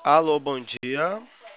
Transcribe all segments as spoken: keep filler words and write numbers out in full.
Alô, bom dia.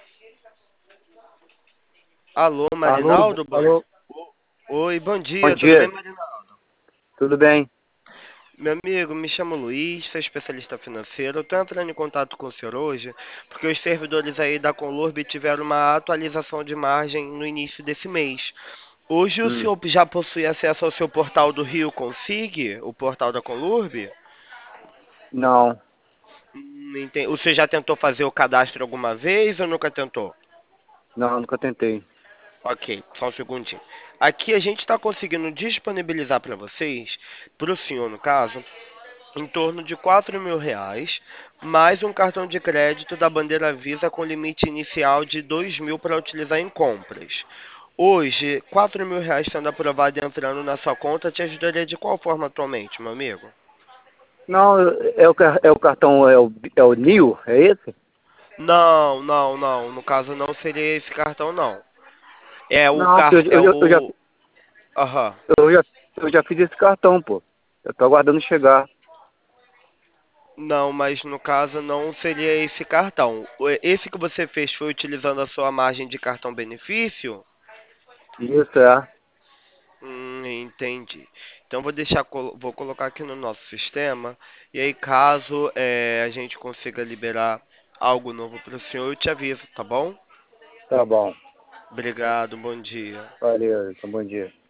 Alô, Alô, Marinaldo? Bom- alô, Oi, bom bom dia, tudo bem, dia, Marinaldo? tudo bem? Meu amigo, me chamo Luiz, sou especialista financeiro. Eu tô entrando em contato com o senhor hoje porque os servidores aí da Conlurb tiveram uma atualização de margem no início desse mês. Hoje o Hum, senhor já possui acesso ao seu portal do Rio Consig, o portal da Conlurb? não, Hum, enten- O senhor já tentou fazer o cadastro alguma vez ou nunca tentou? não, nunca tentei. Ok, só um segundinho. Aqui a gente está conseguindo disponibilizar para vocês, para o senhor no caso, em torno de quatro mil reais, mais um cartão de crédito da Bandeira Visa com limite inicial de dois mil para utilizar em compras. Hoje, quatro mil reais sendo aprovado e entrando na sua conta te ajudaria de qual forma atualmente, meu amigo? Não, é o, car- é o cartão, é o, é o Nil, é esse? Não, não, não. No caso não seria esse cartão, não. É o Não, porque car... é eu, eu, eu já, o. Aham. eu, já, eu já fiz esse cartão, pô. Eu tô aguardando chegar. Não, mas no caso não seria esse cartão. O- Esse que você fez foi utilizando a sua margem de cartão benefício? Isso, é. Hum, entendi. Então vou deixar, colo- vou colocar aqui no nosso sistema. E aí, caso eh, a gente consiga liberar algo novo para o senhor, eu te aviso, tá bom? Tá bom. Obrigado, bom dia. Valeu, então bom dia.